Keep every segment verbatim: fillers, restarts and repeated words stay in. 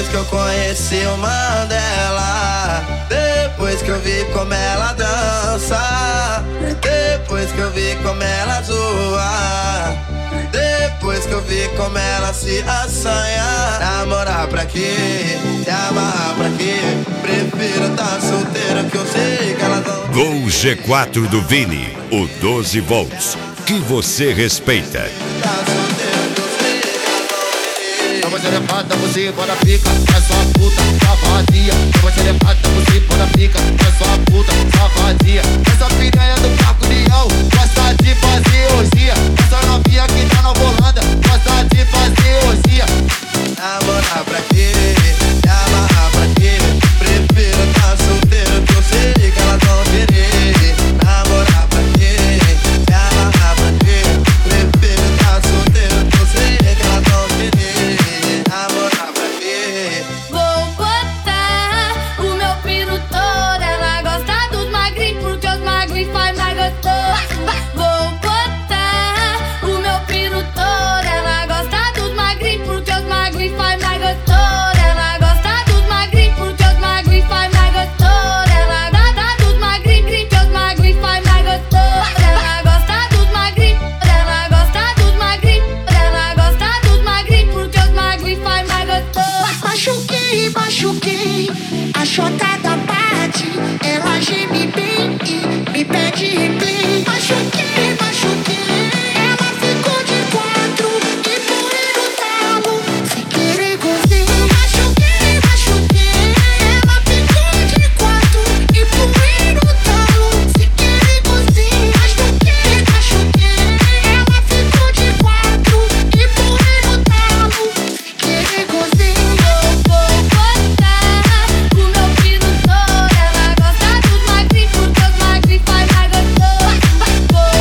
Depois que eu conheci o Mandela, depois que eu vi como ela dança, depois que eu vi como ela zoa, depois que eu vi como ela se assanha. Namorar pra quê? Se amarrar pra quê? Prefiro tá solteira que eu sei que ela não... Gol G quatro do Vini, o doze volts, que você respeita. Tá solteira que eu sei que ela não... Toma xerepada, você bora pica, é só puta, safadinha. Toma xerepada, você bora pica, é só puta, safadinha. Essa piranha do Paco Leão gosta de fazer orgia. Essa novinha que tá na bolada gosta de fazer orgia. Namorar pra quê? Se amarrar pra quê? Prefiro tá solteiro que eu sei que ela não querer. Namorar pra quê? Se amarrar pra quê? Prefiro tá solteiro que eu sei que ela não querer. Namorar pra quê? Vou botar o meu piro todo. Ela gosta dos magrinhos porque os magrinhos faz mais gostoso. Vou botar o meu piro todo. Ela gosta dos magrinhos porque os magrinhos faz mais gostoso. Ela gosta dos magrinhos porque os magrinhos faz mais gostoso. Ela gosta dos magrinhos porque os magrinhos faz mais gostoso. Ela gosta dos magrinhos, ela gosta dos magrinhos, ela gosta dos magrinhos porque os magrinhos faz mais gostoso. Machuquei, machuquei, a chota da parte, ela geme bem e me pede replay. Machuquei, machuquei, ela ficou de quatro e pulei no talo, se querer gozei. Machuquei, machuquei, ela ficou de quatro e pulei no talo, se querer gozei. Machuquei, machuquei, ela ficou de quatro e pulei no talo, se querer gozei. Vou botar o meu piro todo. Ela gosta dos magrinhos porque os magrinhos faz mais gostoso. Vou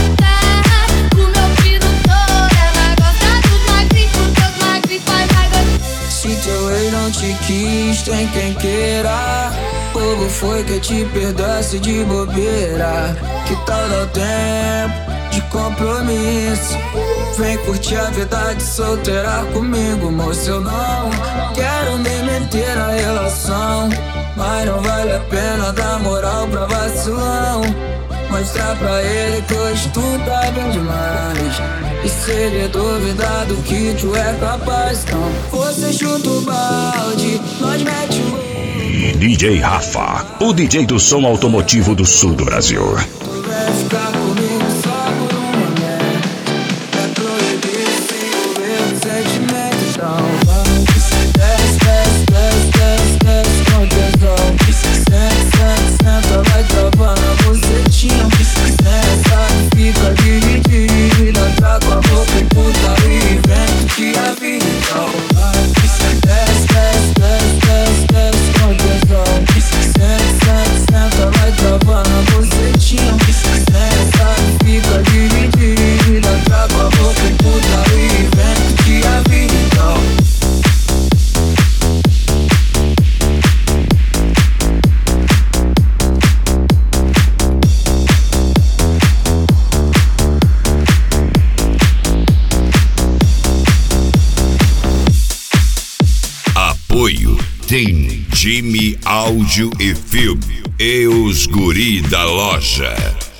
botar o meu piro todo. Ela gosta dos magrinhos porque os magrinhos faz mais gostoso. Se teu ex não te quis, tem quem queira. Povo foi que te perdoasse de bobeira. Que tal dar tempo de compromisso? Vem curtir a vida de solteira comigo, moço. Eu não quero nem meter a relação, mas não vale a pena dar moral pra vacilão. Mostrar pra ele que hoje tu tá bem demais. E se ele duvidar do que tu é capaz, então você chuta o balde, nós mete o... D J Rafa, o D J do som automotivo do sul do Brasil. Tu vai ficar comigo só por um momento. É proibido se envolver no sentimento, então vai. Desce, desce, desce, desce, desce com tesão. Senta, senta, senta, vai travando a bucetinha. Senta, fica dividida, tá com a boca em puta e vem que a vida, então vai. Desce, desce, desce, desce, desce com tesão. Senta, senta, senta, vai travando a bucetinha. Senta, fica dividida, tá com a boca em puta e vem que a vida, então. Apoio tem Time Áudio e Filme e os guri da loja.